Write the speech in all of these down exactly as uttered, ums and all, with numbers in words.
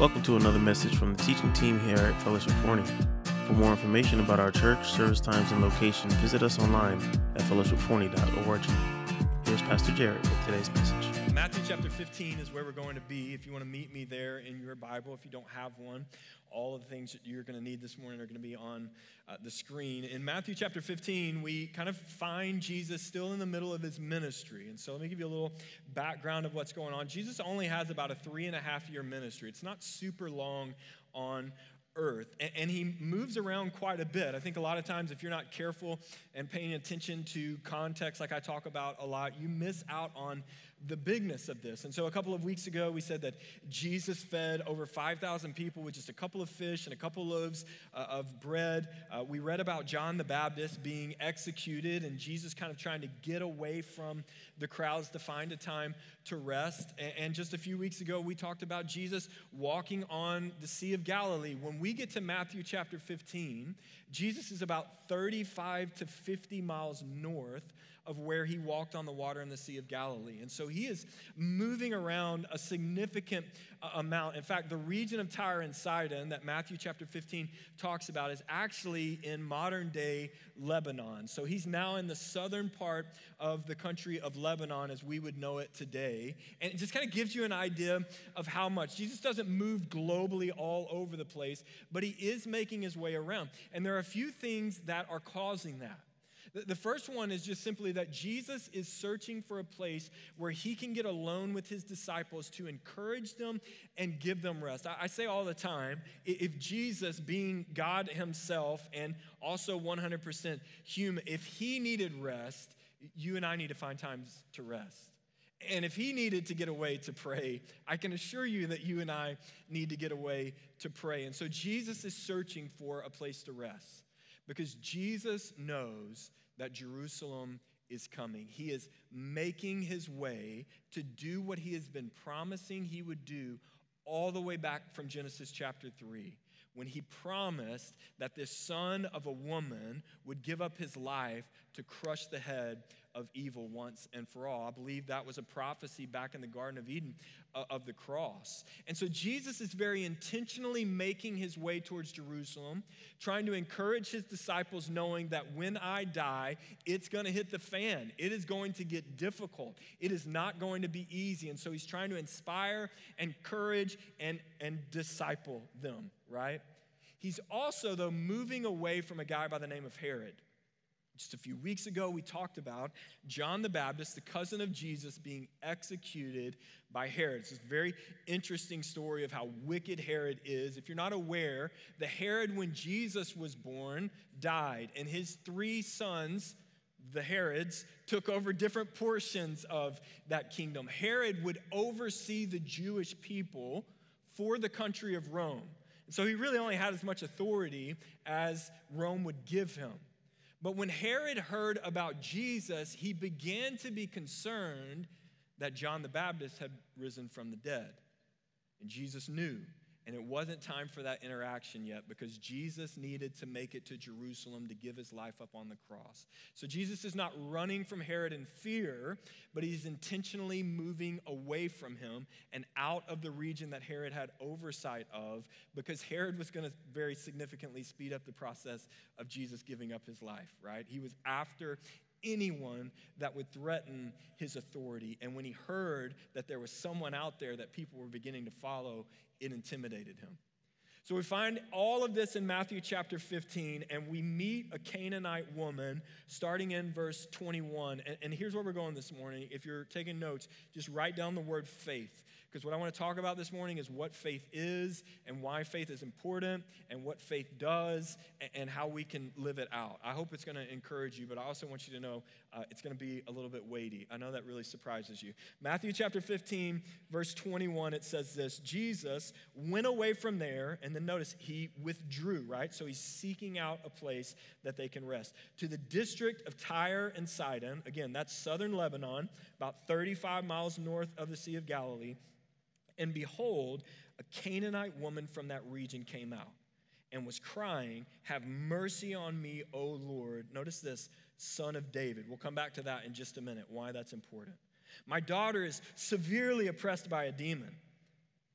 Welcome to another message from the teaching team here at Fellowship Forney. For more information about our church, service times, and location, visit us online at fellowship forney dot org. Here's Pastor Jared with today's message. Matthew chapter fifteen is where we're going to be. If you want to meet me there in your Bible, if you don't have one, all of the things that you're going to need this morning are going to be on uh, the screen. In Matthew chapter fifteen, we kind of find Jesus still in the middle of his ministry. And so let me give you a little background of what's going on. Jesus only has about a three and a half year ministry. It's not super long on earth, and he moves around quite a bit. I think a lot of times if you're not careful and paying attention to context like I talk about a lot, you miss out on the bigness of this. And so a couple of weeks ago, we said that Jesus fed over five thousand people with just a couple of fish and a couple loaves uh, of bread. Uh, we read about John the Baptist being executed and Jesus kind of trying to get away from the crowds to find a time to rest. And, and just a few weeks ago, we talked about Jesus walking on the Sea of Galilee. When we get to Matthew chapter fifteen, Jesus is about thirty-five to fifty miles north of where he walked on the water in the Sea of Galilee. And so he is moving around a significant uh, amount. In fact, the region of Tyre and Sidon that Matthew chapter fifteen talks about is actually in modern day Lebanon. So he's now in the southern part of the country of Lebanon as we would know it today. And it just kind of gives you an idea of how much. Jesus doesn't move globally all over the place, but he is making his way around. And there are a few things that are causing that. The first one is just simply that Jesus is searching for a place where he can get alone with his disciples to encourage them and give them rest. I say all the time, if Jesus, being God himself and also one hundred percent human, if he needed rest, you and I need to find times to rest. And if he needed to get away to pray, I can assure you that you and I need to get away to pray. And so Jesus is searching for a place to rest because Jesus knows that Jerusalem is coming. He is making his way to do what he has been promising he would do all the way back from Genesis chapter three, when he promised that this son of a woman would give up his life to crush the head of evil once and for all. I believe that was a prophecy back in the Garden of Eden uh, of the cross. And so Jesus is very intentionally making his way towards Jerusalem, trying to encourage his disciples, knowing that when I die, it's going to hit the fan. It is going to get difficult. It is not going to be easy. And so he's trying to inspire, encourage, and, and disciple them, right? He's also, though, moving away from a guy by the name of Herod. Just a few weeks ago, we talked about John the Baptist, the cousin of Jesus, being executed by Herod. It's a very interesting story of how wicked Herod is. If you're not aware, the Herod, when Jesus was born, died, and his three sons, the Herods, took over different portions of that kingdom. Herod would oversee the Jewish people for the country of Rome. And so he really only had as much authority as Rome would give him. But when Herod heard about Jesus, he began to be concerned that John the Baptist had risen from the dead. And Jesus knew. And it wasn't time for that interaction yet because Jesus needed to make it to Jerusalem to give his life up on the cross. So Jesus is not running from Herod in fear, but he's intentionally moving away from him and out of the region that Herod had oversight of because Herod was going to very significantly speed up the process of Jesus giving up his life, right? He was after anyone that would threaten his authority. And when he heard that there was someone out there that people were beginning to follow, it intimidated him. So we find all of this in Matthew chapter fifteen, and we meet a Canaanite woman starting in verse twenty-one. And, and here's where we're going this morning. If you're taking notes, just write down the word faith. Because what I want to talk about this morning is what faith is and why faith is important and what faith does and, and how we can live it out. I hope it's going to encourage you, but I also want you to know uh, it's going to be a little bit weighty. I know that really surprises you. Matthew chapter fifteen, verse twenty-one, it says this: Jesus went away from there, and then notice he withdrew, right? So he's seeking out a place that they can rest. To the district of Tyre and Sidon, again, that's southern Lebanon, about thirty-five miles north of the Sea of Galilee. And behold, a Canaanite woman from that region came out and was crying, "Have mercy on me, O Lord." Notice this, son of David. We'll come back to that in just a minute, why that's important. "My daughter is severely oppressed by a demon."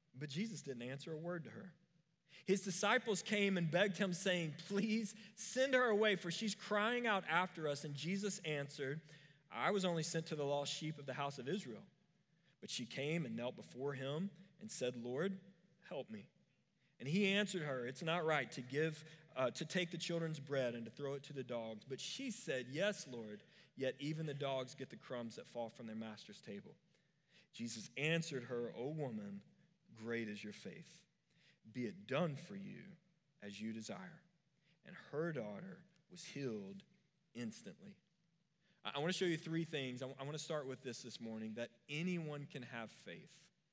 But Jesus didn't answer a word to her. His disciples came and begged him, saying, please send her away, for she's crying out after us. And Jesus answered, I was only sent to the lost sheep of the house of Israel. But she came and knelt before him and said, Lord, help me. And he answered her, it's not right to give, uh, to take the children's bread and to throw it to the dogs. But she said, yes, Lord, yet even the dogs get the crumbs that fall from their master's table. Jesus answered her, O woman, great is your faith. Be it done for you as you desire. And her daughter was healed instantly. I want to show you three things. I want to start with this this morning, that anyone can have faith.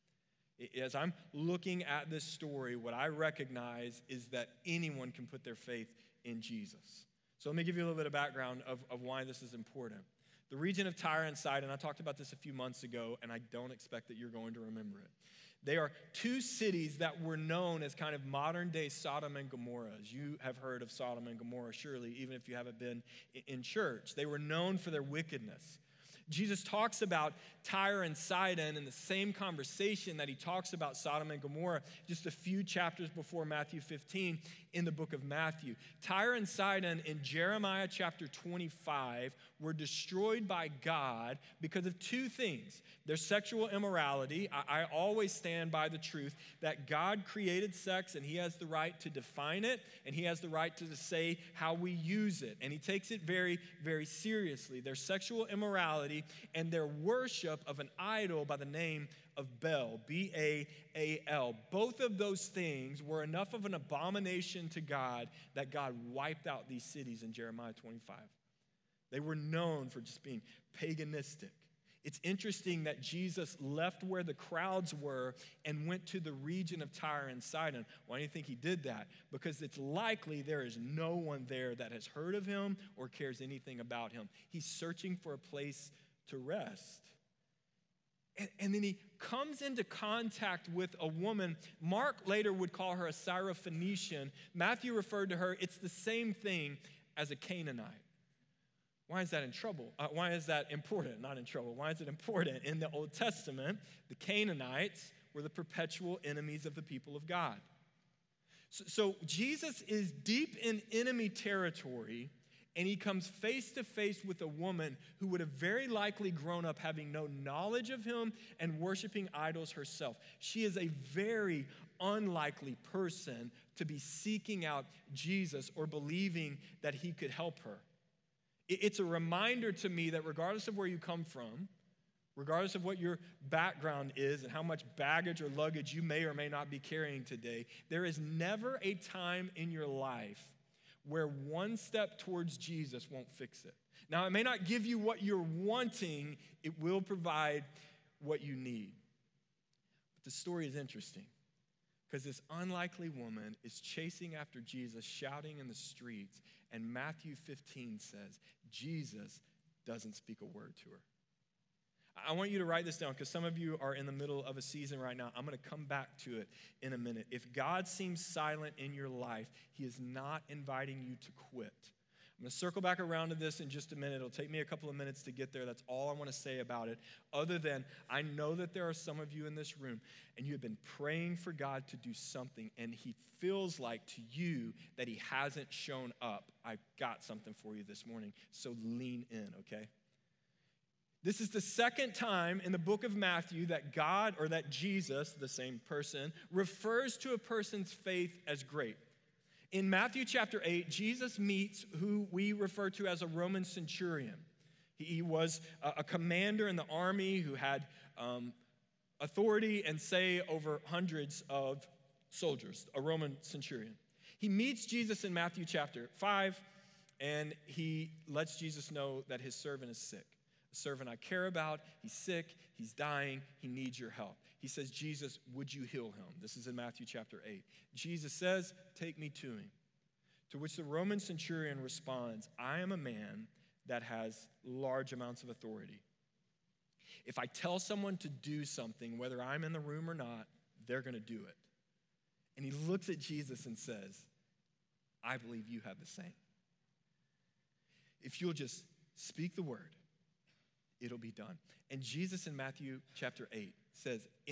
As I'm looking at this story, what I recognize is that anyone can put their faith in Jesus. So let me give you a little bit of background of, of why this is important. The region of Tyre and Sidon, I talked about this a few months ago, and I don't expect that you're going to remember it. They are two cities that were known as kind of modern-day Sodom and Gomorrah. You have heard of Sodom and Gomorrah, surely, even if you haven't been in church. They were known for their wickedness. Jesus talks about Tyre and Sidon in the same conversation that he talks about Sodom and Gomorrah just a few chapters before Matthew fifteen in the book of Matthew. Tyre and Sidon in Jeremiah chapter twenty-five were destroyed by God because of two things. Their sexual immorality. I, I always stand by the truth that God created sex and he has the right to define it and he has the right to say how we use it. And he takes it very, very seriously. Their sexual immorality and their worship of an idol by the name of Baal, B A A L. Both of those things were enough of an abomination to God that God wiped out these cities in Jeremiah twenty-five. They were known for just being paganistic. It's interesting that Jesus left where the crowds were and went to the region of Tyre and Sidon. Why do you think he did that? Because it's likely there is no one there that has heard of him or cares anything about him. He's searching for a place to rest. And, and then he comes into contact with a woman. Mark later would call her a Syrophoenician. Matthew referred to her, it's the same thing as a Canaanite. Why is that in trouble? Uh, why is that important? Not in trouble. Why is it important? In the Old Testament, the Canaanites were the perpetual enemies of the people of God. So, so Jesus is deep in enemy territory, and he comes face to face with a woman who would have very likely grown up having no knowledge of him and worshiping idols herself. She is a very unlikely person to be seeking out Jesus or believing that he could help her. It's a reminder to me that regardless of where you come from, regardless of what your background is and how much baggage or luggage you may or may not be carrying today, there is never a time in your life where one step towards Jesus won't fix it. Now, it may not give you what you're wanting, it will provide what you need. But the story is interesting because this unlikely woman is chasing after Jesus, shouting in the streets, and Matthew fifteen says, Jesus doesn't speak a word to her. I want you to write this down because some of you are in the middle of a season right now. I'm going to come back to it in a minute. If God seems silent in your life, he is not inviting you to quit. I'm going to circle back around to this in just a minute. It'll take me a couple of minutes to get there. That's all I want to say about it. Other than I know that there are some of you in this room and you have been praying for God to do something and he feels like to you that he hasn't shown up. I've got something for you this morning. So lean in, okay? This is the second time in the book of Matthew that God or that Jesus, the same person, refers to a person's faith as great. In Matthew chapter eight, Jesus meets who we refer to as a Roman centurion. He was a commander in the army who had um, authority and say over hundreds of soldiers, a Roman centurion. He meets Jesus in Matthew chapter five, and he lets Jesus know that his servant is sick. A servant I care about, he's sick, he's dying, he needs your help. He says, Jesus, would you heal him? This is in Matthew chapter eight. Jesus says, take me to him. To which the Roman centurion responds, I am a man that has large amounts of authority. If I tell someone to do something, whether I'm in the room or not, they're going to do it. And he looks at Jesus and says, I believe you have the same. If you'll just speak the word, it'll be done. And Jesus in Matthew chapter eight says, in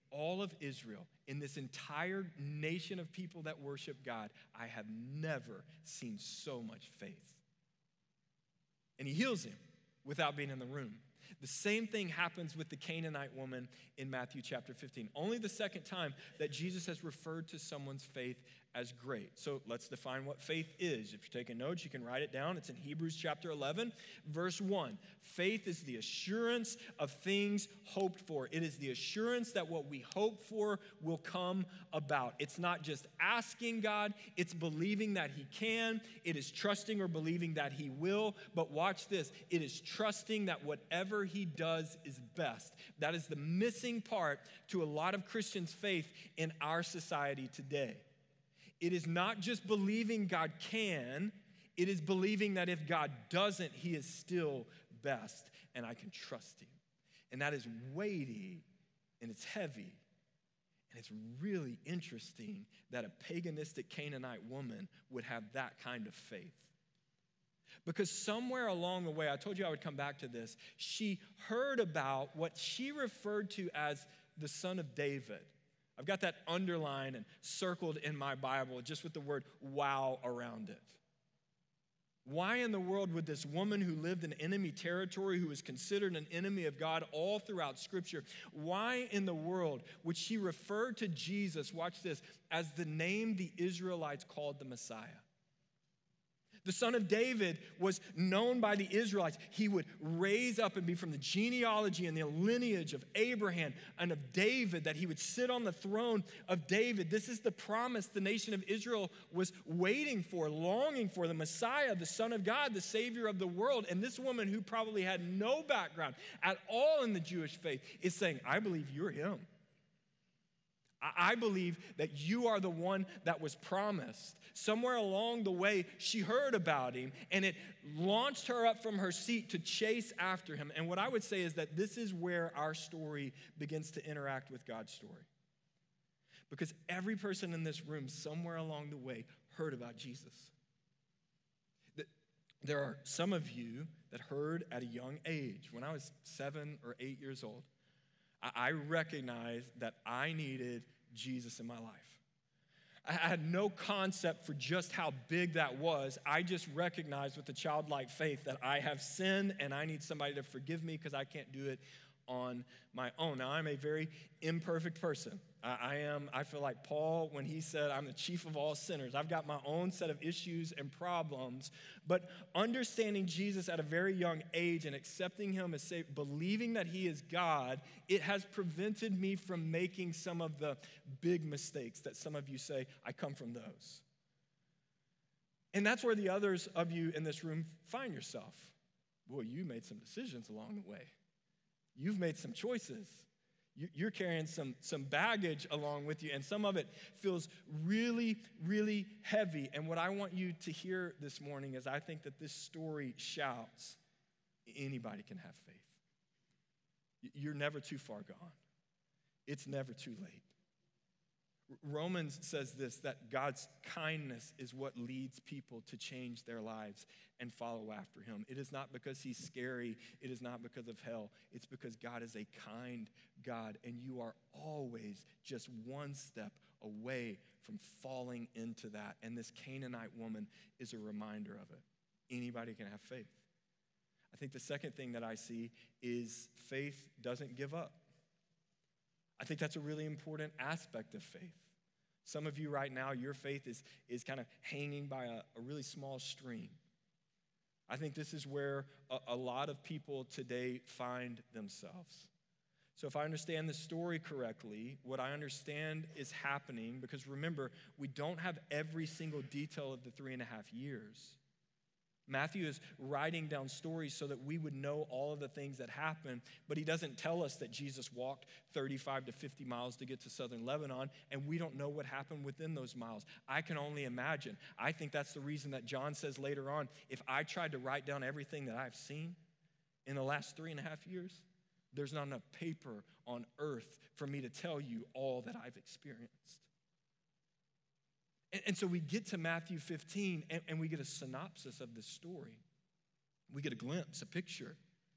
all of Israel, in this entire nation of people that worship God, I have never seen so much faith. And he heals him without being in the room. The same thing happens with the Canaanite woman in Matthew chapter fifteen. Only the second time that Jesus has referred to someone's faith as great. So let's define what faith is. If you're taking notes, you can write it down. It's in Hebrews chapter eleven, verse one. Faith is the assurance of things hoped for. It is the assurance that what we hope for will come about. It's not just asking God, it's believing that he can. It is trusting or believing that he will. But watch this. It is trusting that whatever he does is best. That is the missing part to a lot of Christians' faith in our society today. It is not just believing God can, it is believing that if God doesn't, he is still best and I can trust him. And that is weighty and it's heavy. And it's really interesting that a paganistic Canaanite woman would have that kind of faith. Because somewhere along the way, I told you I would come back to this, she heard about what she referred to as the son of David. I've got that underlined and circled in my Bible just with the word wow around it. Why in the world would this woman who lived in enemy territory, who was considered an enemy of God all throughout Scripture, why in the world would she refer to Jesus, watch this, as the name the Israelites called the Messiah? The son of David was known by the Israelites. He would raise up and be from the genealogy and the lineage of Abraham and of David, that he would sit on the throne of David. This is the promise the nation of Israel was waiting for, longing for, the Messiah, the Son of God, the Savior of the world. And this woman, who probably had no background at all in the Jewish faith, is saying, I believe you're him. I believe that you are the one that was promised. Somewhere along the way, she heard about him, and it launched her up from her seat to chase after him. And what I would say is that this is where our story begins to interact with God's story. Because every person in this room, somewhere along the way, heard about Jesus. There are some of you that heard at a young age. When I was seven or eight years old, I recognized that I needed Jesus in my life. I had no concept for just how big that was. I just recognized with a childlike faith that I have sinned and I need somebody to forgive me because I can't do it on my own. Now, I'm a very imperfect person. I, I am, I feel like Paul when he said, I'm the chief of all sinners. I've got my own set of issues and problems, but understanding Jesus at a very young age and accepting him as Savior, believing that he is God, it has prevented me from making some of the big mistakes that some of you say, I come from those. And that's where the others of you in this room find yourself. Boy, you made some decisions along the way. You've made some choices. You're carrying some, some baggage along with you, and some of it feels really, really heavy. And what I want you to hear this morning is I think that this story shouts, anybody can have faith. You're never too far gone. It's never too late. Romans says this, that God's kindness is what leads people to change their lives and follow after him. It is not because he's scary. It is not because of hell. It's because God is a kind God, and you are always just one step away from falling into that. And this Canaanite woman is a reminder of it. Anybody can have faith. I think the second thing that I see is faith doesn't give up. I think that's a really important aspect of faith. Some of you right now, your faith is, is kind of hanging by a, a really small stream. I think this is where a, a lot of people today find themselves. So if I understand the story correctly, what I understand is happening, because remember, we don't have every single detail of the three and a half years. Matthew is writing down stories so that we would know all of the things that happened, but he doesn't tell us that Jesus walked thirty-five to fifty miles to get to southern Lebanon, and we don't know what happened within those miles. I can only imagine. I think that's the reason that John says later on, if I tried to write down everything that I've seen in the last three and a half years, there's not enough paper on earth for me to tell you all that I've experienced. And, and so we get to Matthew fifteen, and, and we get a synopsis of this story. We get a glimpse, a picture.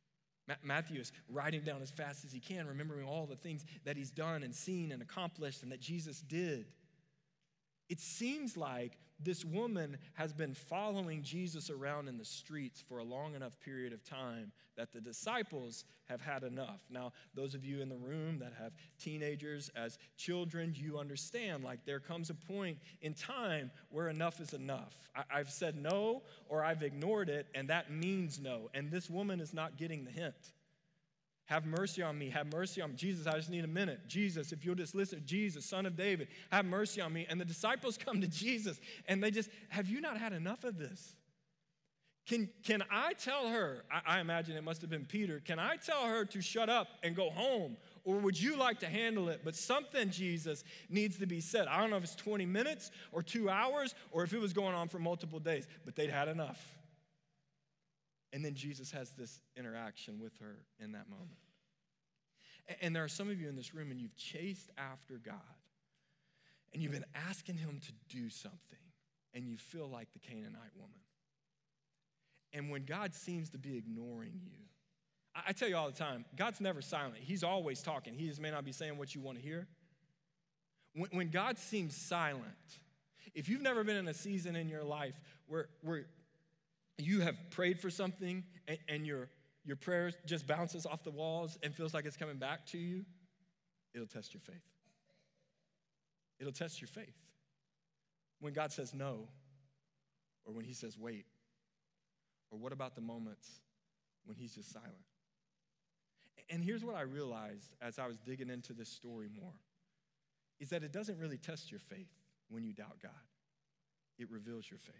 Matthew is writing down as fast as he can, remembering all the things that he's done and seen and accomplished and that Jesus did. It seems like this woman has been following Jesus around in the streets for a long enough period of time that the disciples have had enough. Now, those of you in the room that have teenagers as children, you understand, like there comes a point in time where enough is enough. I- I've said no or I've ignored it, and that means no. And this woman is not getting the hint. Have mercy on me. Have mercy on me. Jesus, I just need a minute. Jesus, if you'll just listen. Jesus, Son of David, have mercy on me. And the disciples come to Jesus, and they just, have you not had enough of this? Can, can I tell her, I, I imagine it must have been Peter, can I tell her to shut up and go home? Or would you like to handle it? But something, Jesus, needs to be said. I don't know if it's twenty minutes or two hours or if it was going on for multiple days, but they'd had enough. And then Jesus has this interaction with her in that moment. And there are some of you in this room, and you've chased after God, and you've been asking him to do something, and you feel like the Canaanite woman. And when God seems to be ignoring you, I tell you all the time, God's never silent. He's always talking. He just may not be saying what you want to hear. When, when God seems silent, if you've never been in a season in your life where, where you have prayed for something and, and your, your prayer just bounces off the walls and feels like it's coming back to you, it'll test your faith. It'll test your faith. When God says no, or when he says wait, or what about the moments when he's just silent? And here's what I realized as I was digging into this story more, is that it doesn't really test your faith when you doubt God. It reveals your faith.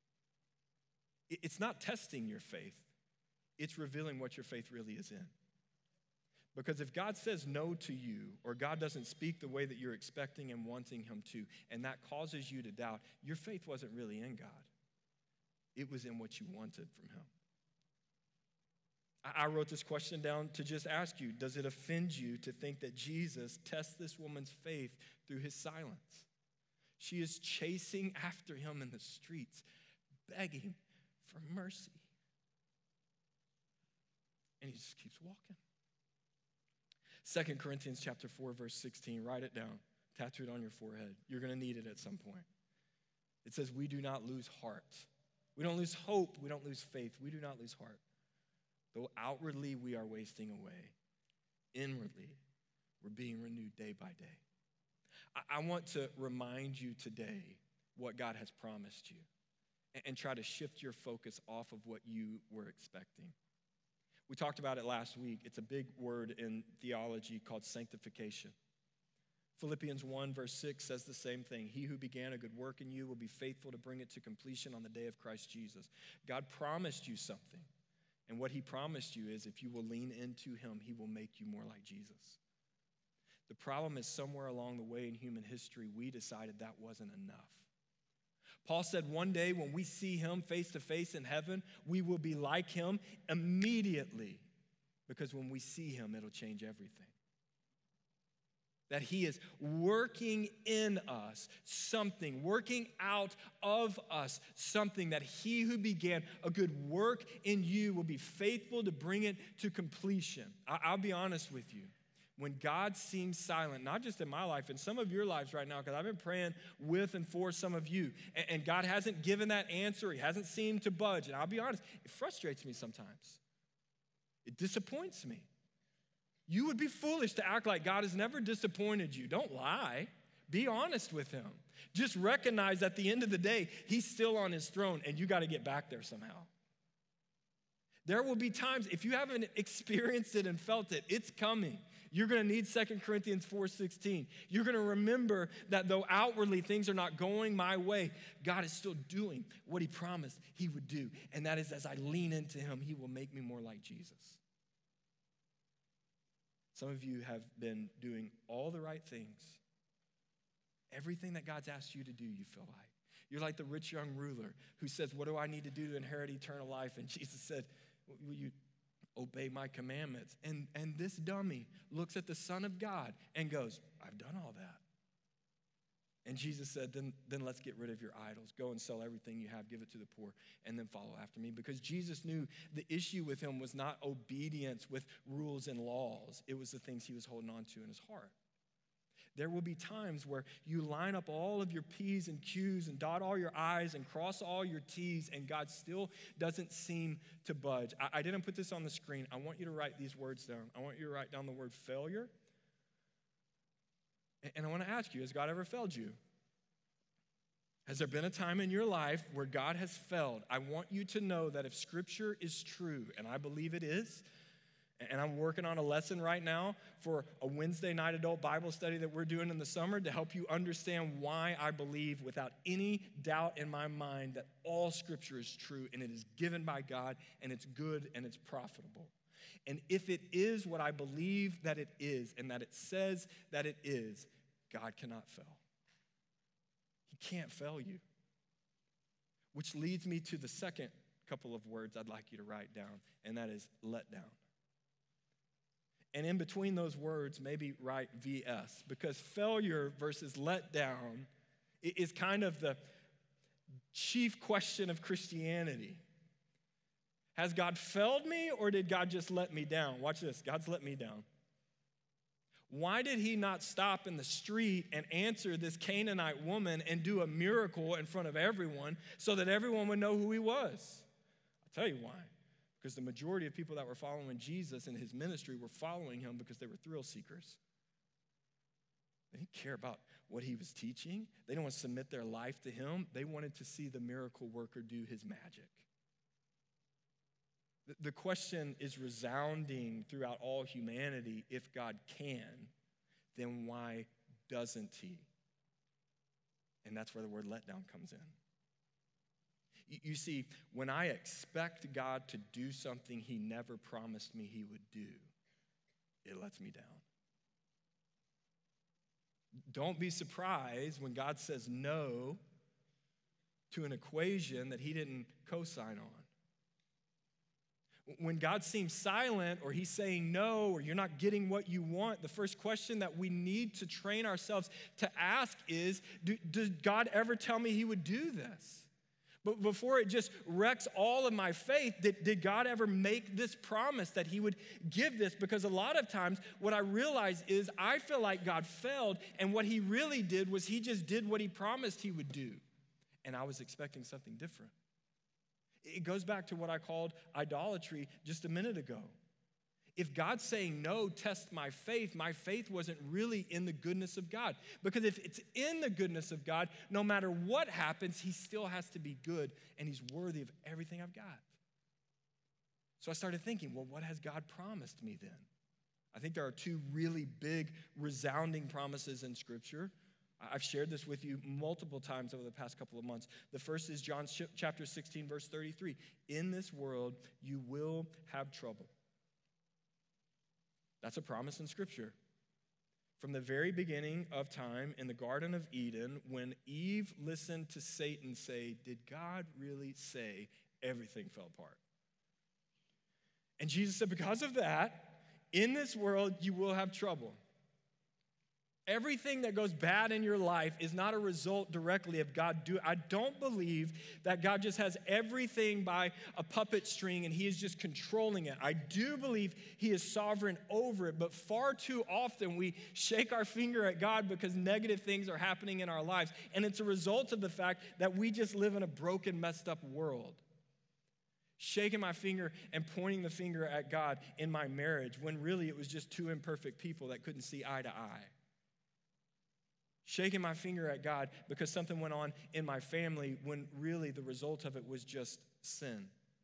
It's not testing your faith. It's revealing what your faith really is in. Because if God says no to you, or God doesn't speak the way that you're expecting and wanting him to, and that causes you to doubt, your faith wasn't really in God. It was in what you wanted from him. I wrote this question down to just ask you, does it offend you to think that Jesus tests this woman's faith through his silence? She is chasing after him in the streets, begging for mercy. And he just keeps walking. Second Corinthians chapter four, verse sixteen, write it down, tattoo it on your forehead. You're going to need it at some point. It says, we do not lose heart. We don't lose hope. We don't lose faith. We do not lose heart. Though outwardly we are wasting away, inwardly we're being renewed day by day. I, I want to remind you today what God has promised you and, and try to shift your focus off of what you were expecting. We talked about it last week. It's a big word in theology called sanctification. Philippians one verse six says the same thing. He who began a good work in you will be faithful to bring it to completion on the day of Christ Jesus. God promised you something. And what he promised you is if you will lean into him, he will make you more like Jesus. The problem is somewhere along the way in human history, we decided that wasn't enough. Paul said one day when we see him face to face in heaven, we will be like him immediately, because when we see him, it'll change everything. That he is working in us something, working out of us something, that he who began a good work in you will be faithful to bring it to completion. I'll be honest with you. When God seems silent, not just in my life, in some of your lives right now, because I've been praying with and for some of you, and God hasn't given that answer. He hasn't seemed to budge. And I'll be honest, it frustrates me sometimes. It disappoints me. You would be foolish to act like God has never disappointed you. Don't lie. Be honest with him. Just recognize at the end of the day, he's still on his throne, and you got to get back there somehow. There will be times, if you haven't experienced it and felt it, it's coming. You're going to need Second Corinthians four sixteen. You're going to remember that though outwardly things are not going my way, God is still doing what he promised he would do. And that is, as I lean into him, he will make me more like Jesus. Some of you have been doing all the right things. Everything that God's asked you to do, you feel like. You're like the rich young ruler who says, what do I need to do to inherit eternal life? And Jesus said, will you obey my commandments? And, and this dummy looks at the Son of God and goes, I've done all that. And And Jesus said, then, then let's get rid of your idols. Go and sell everything you have, give it to the poor, and then follow after me. Because Jesus knew the issue with him was not obedience with rules and laws. It was the things he was holding on to in his heart. There will be times where you line up all of your P's and Q's and dot all your I's and cross all your T's, and God still doesn't seem to budge. I, I didn't put this on the screen. I want you to write these words down. I want you to write down the word failure. And I want to ask you, has God ever failed you? Has there been a time in your life where God has failed? I want you to know that if Scripture is true, and I believe it is, and I'm working on a lesson right now for a Wednesday night adult Bible study that we're doing in the summer to help you understand why I believe without any doubt in my mind that all Scripture is true and it is given by God and it's good and it's profitable. And if it is what I believe that it is and that it says that it is, God cannot fail. He can't fail you. Which leads me to the second couple of words I'd like you to write down, and that is let down. And in between those words, maybe write V S, because failure versus let down is kind of the chief question of Christianity. Has God failed me, or did God just let me down? Watch this. God's let me down. Why did he not stop in the street and answer this Canaanite woman and do a miracle in front of everyone so that everyone would know who he was? I'll tell you why. Because the majority of people that were following Jesus and his ministry were following him because they were thrill seekers. They didn't care about what he was teaching. They didn't want to submit their life to him. They wanted to see the miracle worker do his magic. The question is resounding throughout all humanity. If God can, then why doesn't he? And that's where the word letdown comes in. You see, when I expect God to do something he never promised me he would do, it lets me down. Don't be surprised when God says no to an equation that he didn't co-sign on. When God seems silent, or he's saying no, or you're not getting what you want, the first question that we need to train ourselves to ask is, do, did God ever tell me he would do this? But before it just wrecks all of my faith, did, did God ever make this promise that he would give this? Because a lot of times what I realize is I feel like God failed, and what he really did was he just did what he promised he would do. And I was expecting something different. It goes back to what I called idolatry just a minute ago. If God's saying no, test my faith, my faith wasn't really in the goodness of God. Because if it's in the goodness of God, no matter what happens, he still has to be good, and he's worthy of everything I've got. So I started thinking, well, what has God promised me then? I think there are two really big, resounding promises in Scripture. I've shared this with you multiple times over the past couple of months. The first is John chapter sixteen, verse thirty-three. In this world, you will have trouble. That's a promise in Scripture. From the very beginning of time in the Garden of Eden, when Eve listened to Satan say, did God really say? Everything fell apart. And Jesus said, because of that, in this world, you will have trouble. Everything that goes bad in your life is not a result directly of God doing. I don't believe that God just has everything by a puppet string and he is just controlling it. I do believe he is sovereign over it, but far too often we shake our finger at God because negative things are happening in our lives. And it's a result of the fact that we just live in a broken, messed up world. Shaking my finger and pointing the finger at God in my marriage when really it was just two imperfect people that couldn't see eye to eye. Shaking my finger at God because something went on in my family when really the result of it was just sin.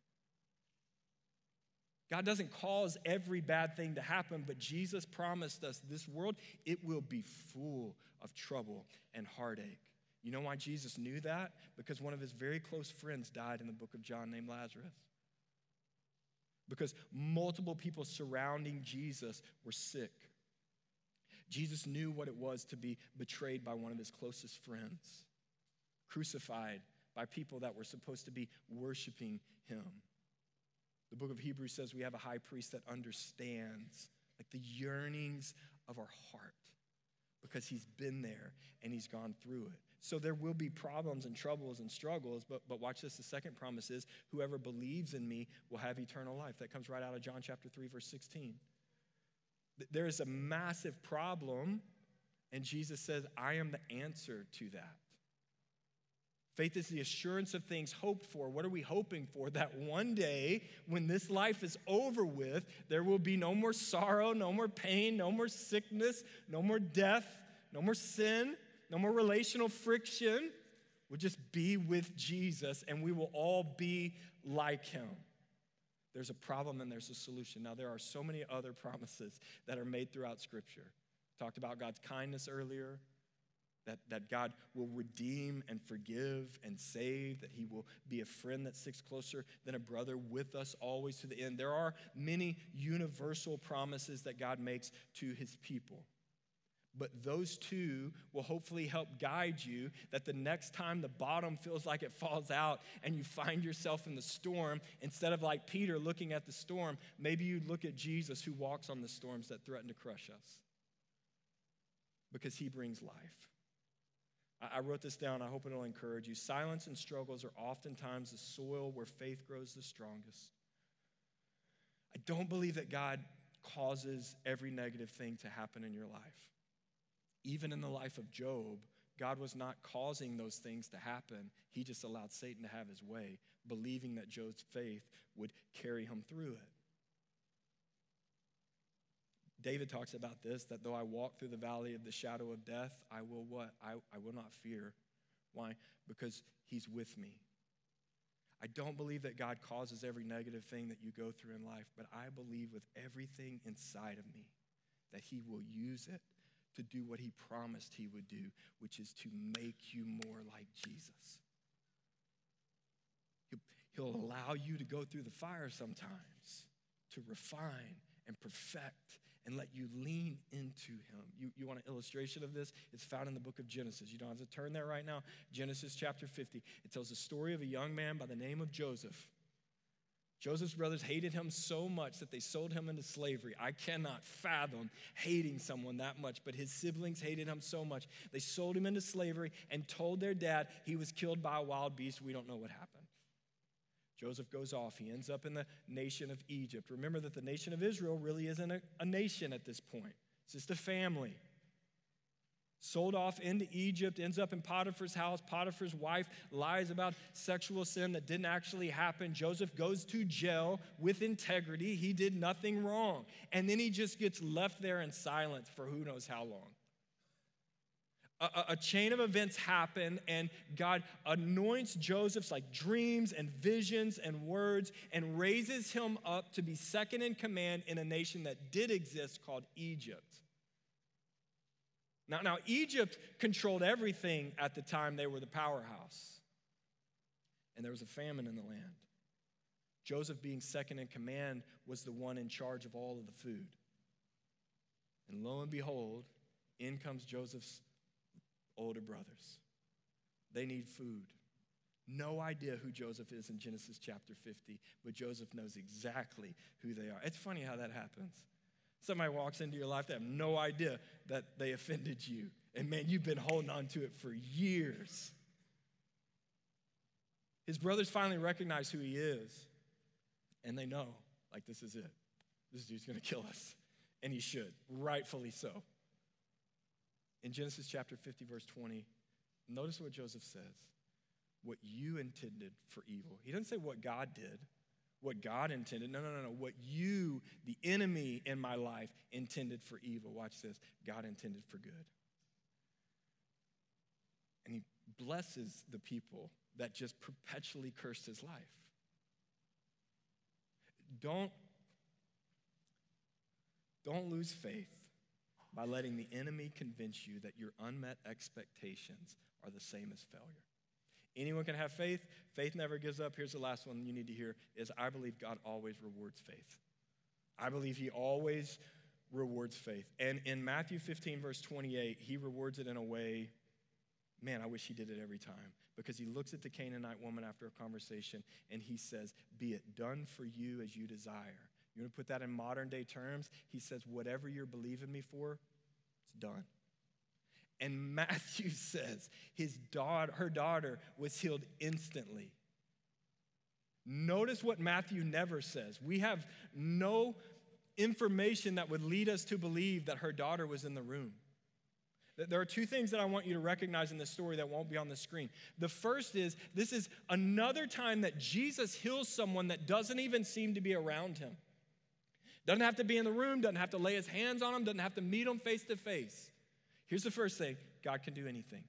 God doesn't cause every bad thing to happen, but Jesus promised us this world, it will be full of trouble and heartache. You know why Jesus knew that? Because one of his very close friends died in the book of John named Lazarus. Because multiple people surrounding Jesus were sick. Jesus knew what it was to be betrayed by one of his closest friends, crucified by people that were supposed to be worshiping him. The book of Hebrews says we have a high priest that understands like the yearnings of our heart. because he's been there and he's gone through it. So there will be problems and troubles and struggles, but, but watch this. The second promise is, whoever believes in me will have eternal life. That comes right out of John chapter three, verse sixteen. There is a massive problem, and Jesus says, I am the answer to that. Faith is the assurance of things hoped for. What are we hoping for? That one day, when this life is over with, there will be no more sorrow, no more pain, no more sickness, no more death, no more sin, no more relational friction. We'll just be with Jesus, and we will all be like him. There's a problem and there's a solution. Now, there are so many other promises that are made throughout Scripture. Talked about God's kindness earlier, that, that God will redeem and forgive and save, that he will be a friend that sticks closer than a brother with us always to the end. There are many universal promises that God makes to his people. But those two will hopefully help guide you that the next time the bottom feels like it falls out and you find yourself in the storm, instead of like Peter looking at the storm, maybe you look at Jesus who walks on the storms that threaten to crush us, because he brings life. I wrote this down. I hope it'll encourage you. Silence and struggles are oftentimes the soil where faith grows the strongest. I don't believe that God causes every negative thing to happen in your life. Even in the life of Job, God was not causing those things to happen. He just allowed Satan to have his way, believing that Job's faith would carry him through it. David talks about this, that though I walk through the valley of the shadow of death, I will what? I, I will not fear. Why? Because he's with me. I don't believe that God causes every negative thing that you go through in life, but I believe with everything inside of me that he will use it to do what he promised he would do, which is to make you more like Jesus. He'll, he'll allow you to go through the fire sometimes to refine and perfect and let you lean into him. You, you want an illustration of this? It's found in the book of Genesis. You don't have to turn there right now. Genesis chapter fifty. It tells the story of a young man by the name of Joseph. Joseph's brothers hated him so much that they sold him into slavery. I cannot fathom hating someone that much, but his siblings hated him so much. They sold him into slavery and told their dad he was killed by a wild beast. We don't know what happened. Joseph goes off. He ends up in the nation of Egypt. Remember that the nation of Israel really isn't a, a nation at this point. It's just a family. Sold off into Egypt, ends up in Potiphar's house. Potiphar's wife lies about sexual sin that didn't actually happen. Joseph goes to jail with integrity. He did nothing wrong. And then he just gets left there in silence for who knows how long. A, a chain of events happen, and God anoints Joseph's like dreams and visions and words and raises him up to be second in command in a nation that did exist called Egypt. Now, now, Egypt controlled everything at the time. They were the powerhouse. And there was a famine in the land. Joseph, being second in command, was the one in charge of all of the food. And lo and behold, in comes Joseph's older brothers. They need food. No idea who Joseph is in Genesis chapter fifty, but Joseph knows exactly who they are. It's funny how that happens. Somebody walks into your life, they have no idea that they offended you. And man, you've been holding on to it for years. His brothers finally recognize who he is. And they know, like, this is it. This dude's going to kill us. And he should, rightfully so. In Genesis chapter fifty, verse twenty, notice what Joseph says. What you intended for evil. He doesn't say what God did. What God intended. No, no, no, no. What you, the enemy in my life, intended for evil. Watch this. God intended for good. And he blesses the people that just perpetually cursed his life. Don't, don't lose faith by letting the enemy convince you that your unmet expectations are the same as failure. Anyone can have faith. Faith never gives up. Here's the last one you need to hear is I believe God always rewards faith. I believe he always rewards faith. And in Matthew fifteen, verse twenty-eight, he rewards it in a way, man, I wish he did it every time. Because he looks at the Canaanite woman after a conversation and he says, be it done for you as you desire. You want to put that in modern day terms? He says, whatever you're believing me for, it's done. And Matthew says his daughter, her daughter was healed instantly. Notice what Matthew never says. We have no information that would lead us to believe that her daughter was in the room. There are two things that I want you to recognize in this story that won't be on the screen. The first is, this is another time that Jesus heals someone that doesn't even seem to be around him. Doesn't have to be in the room, doesn't have to lay his hands on him, doesn't have to meet him face to face. Here's the first thing: God can do anything.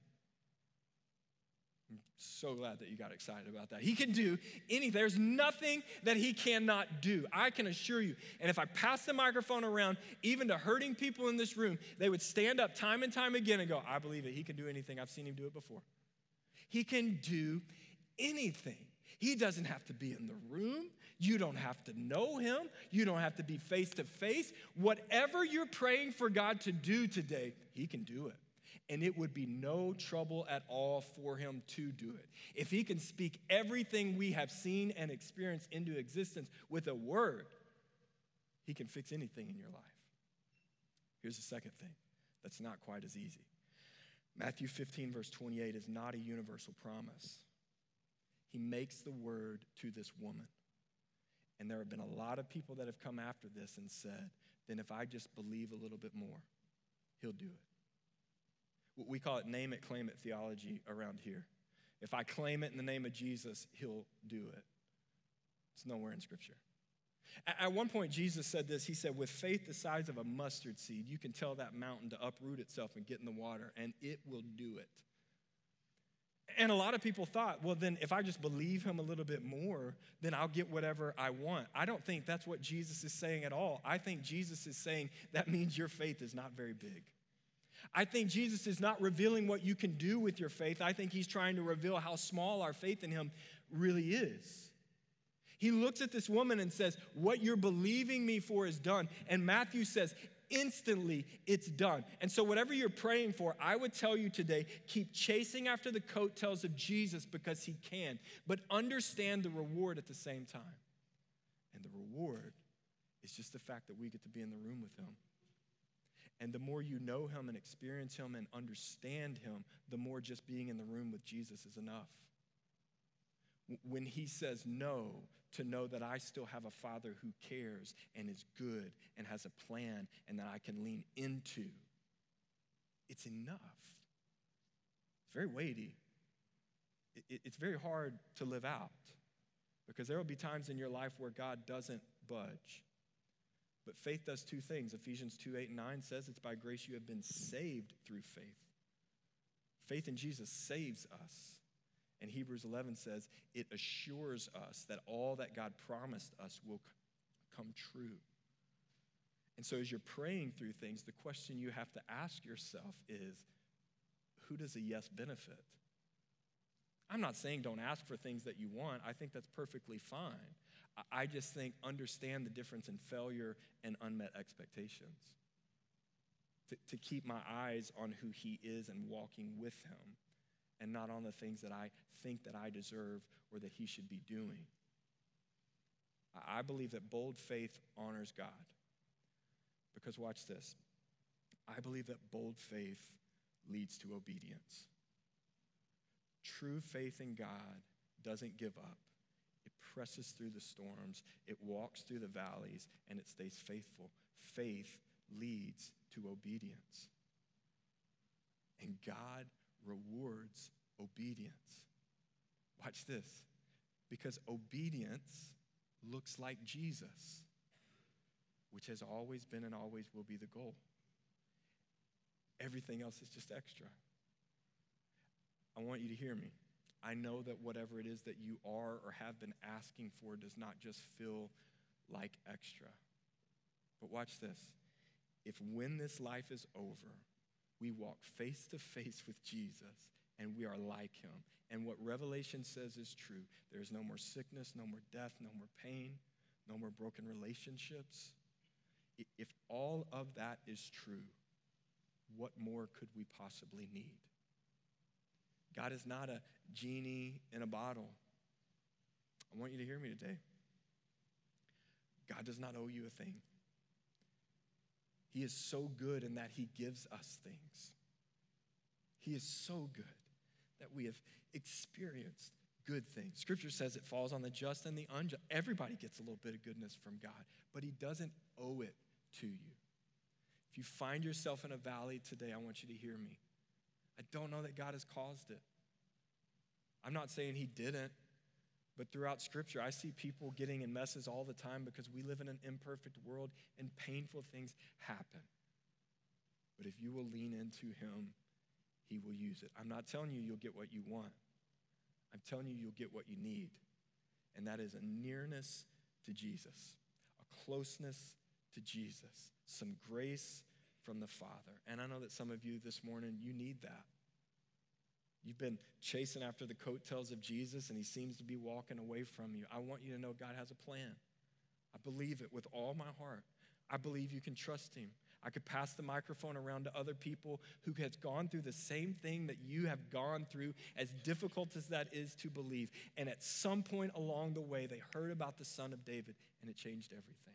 I'm so glad that you got excited about that. He can do anything. There's nothing that he cannot do. I can assure you. And if I pass the microphone around, even to hurting people in this room, they would stand up time and time again and go, I believe it. He can do anything. I've seen him do it before. He can do anything. He doesn't have to be in the room. You don't have to know him. You don't have to be face to face. Whatever you're praying for God to do today, he can do it. And it would be no trouble at all for him to do it. If he can speak everything we have seen and experienced into existence with a word, he can fix anything in your life. Here's the second thing that's not quite as easy. Matthew fifteen, verse twenty-eight is not a universal promise. He makes the word to this woman. And there have been a lot of people that have come after this and said, then if I just believe a little bit more, he'll do it. We call it name it, claim it theology around here. If I claim it in the name of Jesus, he'll do it. It's nowhere in Scripture. At one point, Jesus said this. He said, with faith the size of a mustard seed, you can tell that mountain to uproot itself and get in the water, and it will do it. And a lot of people thought, well, then if I just believe him a little bit more, then I'll get whatever I want. I don't think that's what Jesus is saying at all. I think Jesus is saying that means your faith is not very big. I think Jesus is not revealing what you can do with your faith. I think he's trying to reveal how small our faith in him really is. He looks at this woman and says, what you're believing me for is done. And Matthew says, instantly it's done. And so whatever you're praying for, I would tell you today, keep chasing after the coattails of Jesus because he can, but understand the reward at the same time. And the reward is just the fact that we get to be in the room with him. And the more you know him and experience him and understand him, the more just being in the room with Jesus is enough. When he says no, to know that I still have a Father who cares and is good and has a plan and that I can lean into, it's enough. It's very weighty. It's very hard to live out because there will be times in your life where God doesn't budge. But faith does two things. Ephesians two, eight, and nine says it's by grace you have been saved through faith. Faith in Jesus saves us. And Hebrews eleven says it assures us that all that God promised us will come true. And so as you're praying through things, the question you have to ask yourself is, who does a yes benefit? I'm not saying don't ask for things that you want. I think that's perfectly fine. I just think understand the difference in failure and unmet expectations. To, to keep my eyes on who he is and walking with him, and not on the things that I think that I deserve or that he should be doing. I believe that bold faith honors God. Because watch this. I believe that bold faith leads to obedience. True faith in God doesn't give up. It presses through the storms, it walks through the valleys, and it stays faithful. Faith leads to obedience. And God rewards obedience. Watch this. Because obedience looks like Jesus, which has always been and always will be the goal. Everything else is just extra. I want you to hear me. I know that whatever it is that you are or have been asking for does not just feel like extra. But watch this. If when this life is over, we walk face to face with Jesus and we are like him, and what Revelation says is true, there's no more sickness, no more death, no more pain, no more broken relationships. If all of that is true, what more could we possibly need? God is not a genie in a bottle. I want you to hear me today. God does not owe you a thing. He is so good in that he gives us things. He is so good that we have experienced good things. Scripture says it falls on the just and the unjust. Everybody gets a little bit of goodness from God, but he doesn't owe it to you. If you find yourself in a valley today, I want you to hear me. I don't know that God has caused it. I'm not saying he didn't, but throughout Scripture, I see people getting in messes all the time because we live in an imperfect world and painful things happen. But if you will lean into him, he will use it. I'm not telling you you'll get what you want. I'm telling you you'll get what you need. And that is a nearness to Jesus, a closeness to Jesus, some grace from the Father. And I know that some of you this morning, you need that. You've been chasing after the coattails of Jesus, and he seems to be walking away from you. I want you to know God has a plan. I believe it with all my heart. I believe you can trust him. I could pass the microphone around to other people who has gone through the same thing that you have gone through, as difficult as that is to believe. And at some point along the way, they heard about the Son of David, and it changed everything.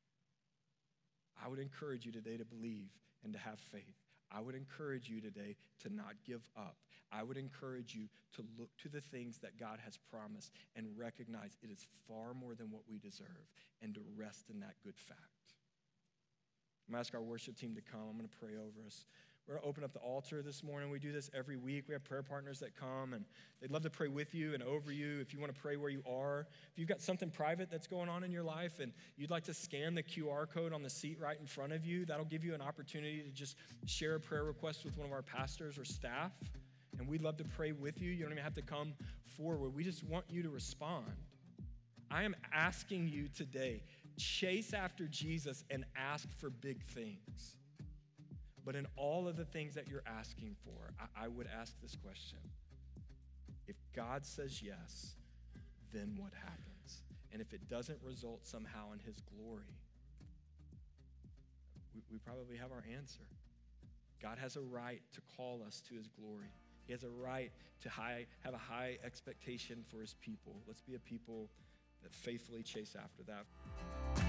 I would encourage you today to believe and to have faith. I would encourage you today to not give up. I would encourage you to look to the things that God has promised and recognize it is far more than what we deserve, and to rest in that good fact. I'm going to ask our worship team to come. I'm going to pray over us. We're going to open up the altar this morning. We do this every week. We have prayer partners that come, and they'd love to pray with you and over you if you want to pray where you are. If you've got something private that's going on in your life and you'd like to scan the Q R code on the seat right in front of you, that'll give you an opportunity to just share a prayer request with one of our pastors or staff, and we'd love to pray with you. You don't even have to come forward. We just want you to respond. I am asking you today, chase after Jesus and ask for big things. But in all of the things that you're asking for, I, I would ask this question. If God says yes, then what happens? And if it doesn't result somehow in his glory, we, we probably have our answer. God has a right to call us to his glory. He has a right to high, have a high expectation for his people. Let's be a people that faithfully chase after that.